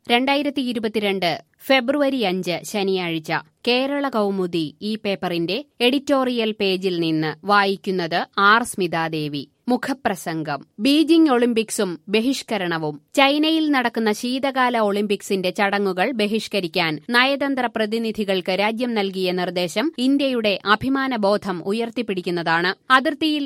2022 ഫെബ്രുവരി 5 ശനിയാഴ്ച കേരള കൗമുദി ഈ പേപ്പറിന്റെ എഡിറ്റോറിയൽ പേജിൽ നിന്ന് വായിക്കുന്നത് ആർ സ്മിതാദേവി. മുഖപ്രസംഗം. ബീജിംഗ് ഒളിമ്പിക്സും ബഹിഷ്കരണവും. ചൈനയിൽ നടക്കുന്ന ശീതകാല ഒളിമ്പിക്സിന്റെ ചടങ്ങുകൾ ബഹിഷ്കരിക്കാൻ നയതന്ത്ര പ്രതിനിധികൾക്ക് രാജ്യം നൽകിയ നിർദ്ദേശം ഇന്ത്യയുടെ അഭിമാനബോധം ഉയർത്തിപ്പിടിക്കുന്നതാണ്. അതിർത്തിയിൽ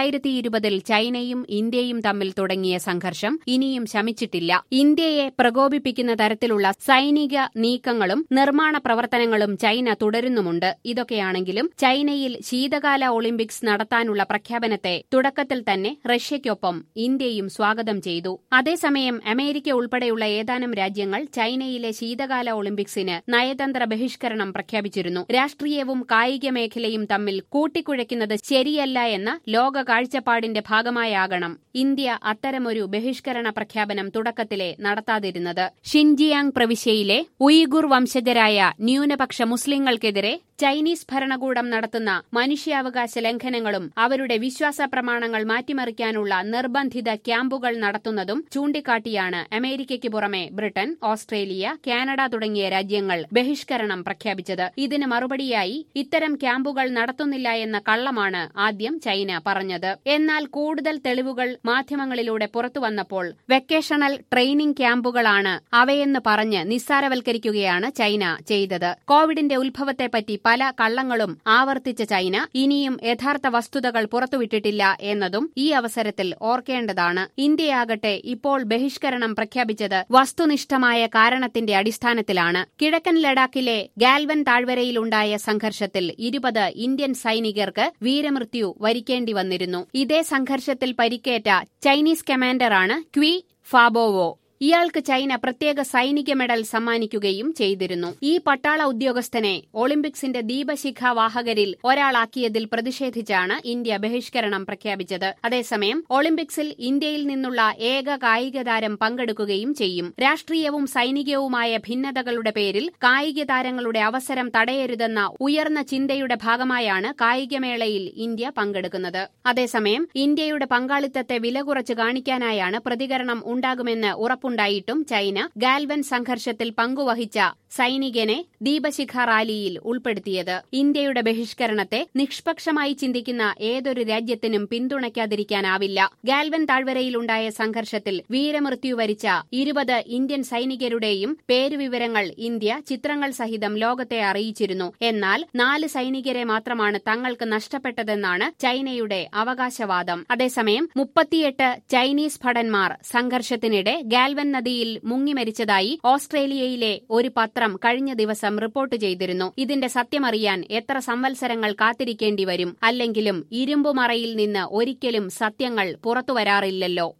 2020 ചൈനയും ഇന്ത്യയും തമ്മിൽ തുടങ്ങിയ സംഘർഷം ഇനിയും ശമിച്ചിട്ടില്ല. ഇന്ത്യയെ പ്രകോപിപ്പിക്കുന്ന തരത്തിലുള്ള സൈനിക നീക്കങ്ങളും നിർമ്മാണ പ്രവർത്തനങ്ങളും ചൈന തുടരുന്നുമുണ്ട്. ഇതൊക്കെയാണെങ്കിലും ചൈനയിൽ ശീതകാല ഒളിമ്പിക്സ് നടത്താനുള്ള പ്രഖ്യാപനത്തെ തുടക്കത്തിൽ തന്നെ റഷ്യയ്ക്കൊപ്പം ഇന്ത്യയും സ്വാഗതം ചെയ്തു. അതേസമയം അമേരിക്ക ഉൾപ്പെടെയുള്ള ഏതാനും രാജ്യങ്ങൾ ചൈനയിലെ ശീതകാല ഒളിമ്പിക്സിന് നയതന്ത്ര ബഹിഷ്കരണം പ്രഖ്യാപിച്ചിരുന്നു. രാഷ്ട്രീയവും കായിക മേഖലയും തമ്മിൽ കൂട്ടിക്കുഴയ്ക്കുന്നത് ശരിയല്ല എന്ന ലോക കാഴ്ചപ്പാടിന്റെ ഭാഗമായാകണം ഇന്ത്യ അത്തരമൊരു ബഹിഷ്കരണ പ്രഖ്യാപനം തുടക്കത്തിലെ നടത്താതിരുന്നത്. ഷിൻജിയാങ് പ്രവിശ്യയിലെ ഉയ്ഗുർ വംശജരായ ന്യൂനപക്ഷ മുസ്ലിങ്ങൾക്കെതിരെ ചൈനീസ് ഭരണകൂടം നടത്തുന്ന മനുഷ്യാവകാശ ലംഘനങ്ങളും അവരുടെ വിശ്വാസ പ്രമാണങ്ങൾ മാറ്റിമറിക്കാനുള്ള നിർബന്ധിത ക്യാമ്പുകൾ നടത്തുന്നതും ചൂണ്ടിക്കാട്ടിയാണ് അമേരിക്കയ്ക്ക് പുറമെ ബ്രിട്ടൻ, ഓസ്ട്രേലിയ, കാനഡ തുടങ്ങിയ രാജ്യങ്ങൾ ബഹിഷ്കരണം പ്രഖ്യാപിച്ചത്. ഇതിന് മറുപടിയായി ഇത്തരം ക്യാമ്പുകൾ നടത്തുന്നില്ല എന്ന കള്ളമാണ് ആദ്യം ചൈന പറഞ്ഞത്. എന്നാൽ കൂടുതൽ തെളിവുകൾ മാധ്യമങ്ങളിലൂടെ പുറത്തുവന്നപ്പോൾ വെക്കേഷണൽ ട്രെയിനിംഗ് ക്യാമ്പുകളാണ് അവയെന്ന് പറഞ്ഞ് നിസ്സാരവൽക്കരിക്കുകയാണ് ചൈന ചെയ്തത്. കോവിഡിന്റെ ഉത്ഭവത്തെപ്പറ്റി പല കള്ളങ്ങളും ആവർത്തിച്ച ചൈന ഇനിയും യഥാർത്ഥ വസ്തുതകൾ പുറത്തുവിട്ടിട്ടില്ല എന്നതും ഈ അവസരത്തിൽ ഓർക്കേണ്ടതാണ്. ഇന്ത്യയാകട്ടെ ഇപ്പോൾ ബഹിഷ്കരണം പ്രഖ്യാപിച്ചത് വസ്തുനിഷ്ഠമായ കാരണത്തിന്റെ അടിസ്ഥാനത്തിലാണ്. കിഴക്കൻ ലഡാക്കിലെ ഗാൽവൻ താഴ്വരയിലുണ്ടായ സംഘർഷത്തിൽ 20 ഇന്ത്യൻ സൈനികർക്ക് വീരമൃത്യു വരിക്കേണ്ടി വന്നിരുന്നു. ഇതേ സംഘർഷത്തിൽ പരിക്കേറ്റ ചൈനീസ് കമാൻഡറാണ് ക്വി ഫാബോവോ. ഇയാൾക്ക് ചൈന പ്രത്യേക സൈനിക മെഡൽ സമ്മാനിക്കുകയും ചെയ്തിരുന്നു. ഈ പട്ടാള ഉദ്യോഗസ്ഥനെ ഒളിമ്പിക്സിന്റെ ദീപശിഖാവാഹകരിൽ ഒരാളാക്കിയതിൽ പ്രതിഷേധിച്ചാണ് ഇന്ത്യ ബഹിഷ്കരണം പ്രഖ്യാപിച്ചത്. അതേസമയം ഒളിമ്പിക്സിൽ ഇന്ത്യയിൽ നിന്നുള്ള ഏക കായിക താരം പങ്കെടുക്കുകയും ചെയ്യും. രാഷ്ട്രീയവും സൈനികവുമായ ഭിന്നതകളുടെ പേരിൽ കായിക താരങ്ങളുടെ അവസരം തടയരുതെന്ന ഉയർന്ന ചിന്തയുടെ ഭാഗമായാണ് കായികമേളയിൽ ഇന്ത്യ പങ്കെടുക്കുന്നത്. അതേസമയം ഇന്ത്യയുടെ പങ്കാളിത്തത്തെ വില കുറച്ച് കാണിക്കാനായാണ് പ്രതികരണം ഉണ്ടാകുമെന്ന് ഉറപ്പുണ്ടായിട്ടും ചൈന ഗാൽവൻ സംഘർഷത്തിൽ പങ്കുവഹിച്ച സൈനികനെ ദീപശിഖ റാലിയിൽ ഉൾപ്പെടുത്തിയത്. ഇന്ത്യയുടെ ബഹിഷ്കരണത്തെ നിഷ്പക്ഷമായി ചിന്തിക്കുന്ന ഏതൊരു രാജ്യത്തിനും പിന്തുണയ്ക്കാതിരിക്കാനാവില്ല. ഗാൽവൻ താഴ്വരയിലുണ്ടായ സംഘർഷത്തിൽ വീരമൃത്യു വരിച്ച 20 ഇന്ത്യൻ സൈനികരുടെയും പേരുവിവരങ്ങൾ ഇന്ത്യ ചിത്രങ്ങൾ സഹിതം ലോകത്തെ അറിയിച്ചിരുന്നു. എന്നാൽ 4 സൈനികരെ മാത്രമാണ് തങ്ങൾക്ക് നഷ്ടപ്പെട്ടതെന്നാണ് ചൈനയുടെ അവകാശവാദം. അതേസമയം 38 ചൈനീസ് ഭടന്മാർ സംഘർഷത്തിനിടെ ഗാൽവൻ നദിയിൽ മുങ്ങിമരിച്ചതായി ഓസ്ട്രേലിയയിലെ ഒരു പത്രം കഴിഞ്ഞ ദിവസം റിപ്പോർട്ട് ചെയ്തിരുന്നു. ഇതിന്റെ സത്യമറിയാൻ എത്ര സംവത്സരങ്ങൾ കാത്തിരിക്കേണ്ടി വരും. അല്ലെങ്കിലും ഇരുമ്പുമറയിൽ നിന്ന് ഒരിക്കലും സത്യങ്ങൾ പുറത്തുവരാറില്ലല്ലോ.